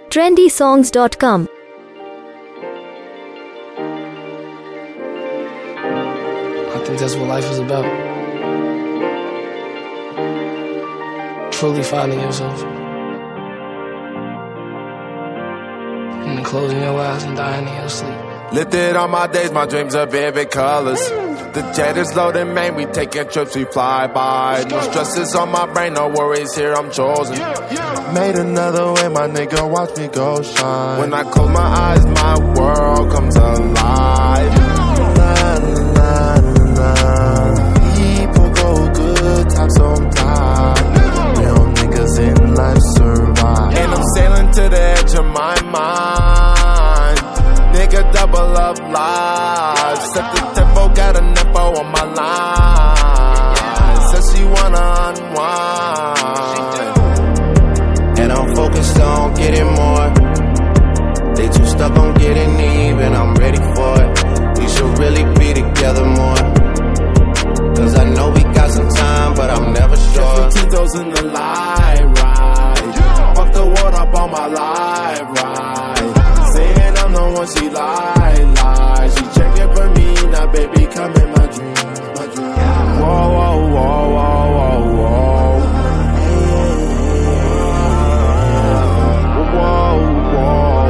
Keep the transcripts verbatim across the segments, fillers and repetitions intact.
trendy songs dot com. I think that's what life is about. Truly finding yourself. And then closing your eyes and dying in your sleep. Lifted on my days, my dreams are vivid colors. The jet is loaded, man, we taking trips, we fly by. No stresses on my brain, no worries here, I'm chosen. Made another way, my nigga, watch me go shine. When I close my eyes, my world comes alive. Nah, nah, nah. People go good times sometimes. Real niggas in life survive. And I'm sailing to the edge of my mind. Nigga, double up live. Set the tempo, got a nepo on my line. Says she wanna unwind. And I'm focused on getting more. They too stuck on getting even, I'm ready for it. We should really be together more. Cause I know we got some time, but I'm never sure. Tito's in the live ride. Fuck the world up on my live ride. Saying I'm the one she lie, lie. She checking for me, now baby come in my dream, my dream. Whoa, whoa, whoa, whoa, whoa, whoa. Whoa, whoa,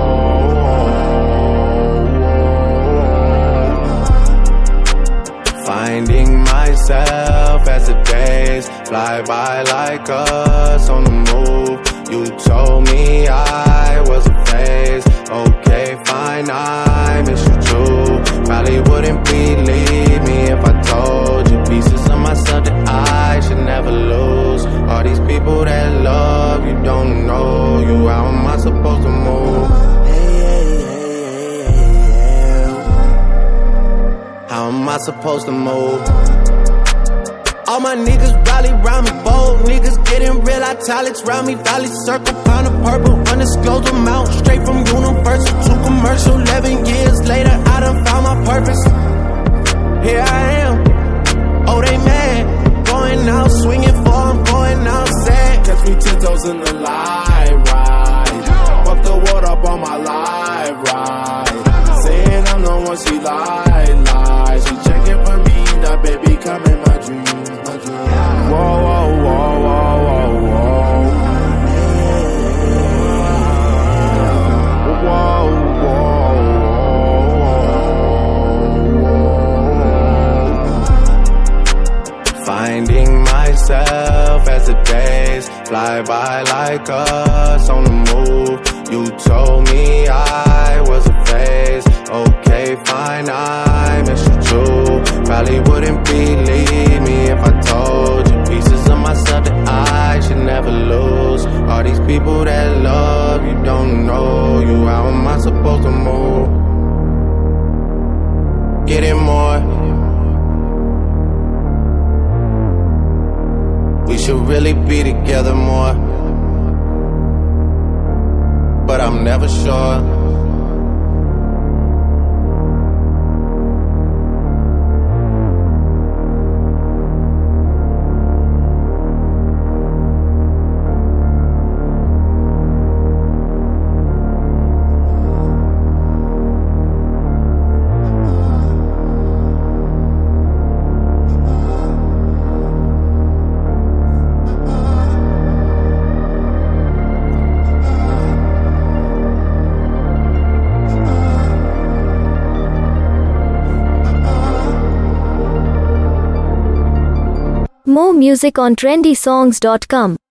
whoa. Finding myself as the days fly by like us on the move. You told me I was a phase. Okay, fine, I miss you too. Probably wouldn't believe me if I told you pieces of myself that I should never lose. All these people that love you don't know you. How am I supposed to move? How am I supposed to move? All my niggas rally round me, bold niggas getting real italics round me. Valley circle, pound of purple, undisclosed amount. Straight from Universal to commercial. Eleven years later, I done found my purpose. Here I am, oh they mad. Going out swinging for, I'm going out sad. Catch me ten toes in the live ride. Fuck the world up on my live ride. Saying I'm the one she lie, lie. She checking for me, now baby come in my dream. Whoa, whoa, whoa, whoa, whoa, whoa. Whoa, whoa, whoa. Finding myself as the days fly by like us on the move. You told me I was a phase. Okay, fine, I miss you too. Probably wouldn't believe me if I told you pieces of myself that I should never lose. All these people that love you don't know you. How am I supposed to move? Getting more. We should really be together more. But I'm never sure. More music on trendy songs dot com.